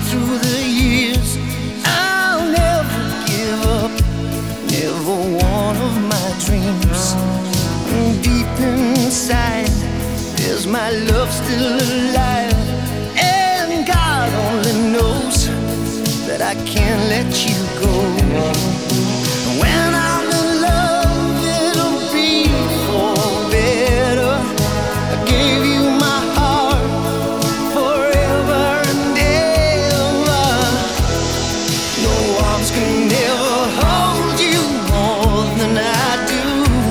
through the years, I'll never give up, never one of my dreams. Deep inside, there's my love still alive, and God only knows that I can't let you go.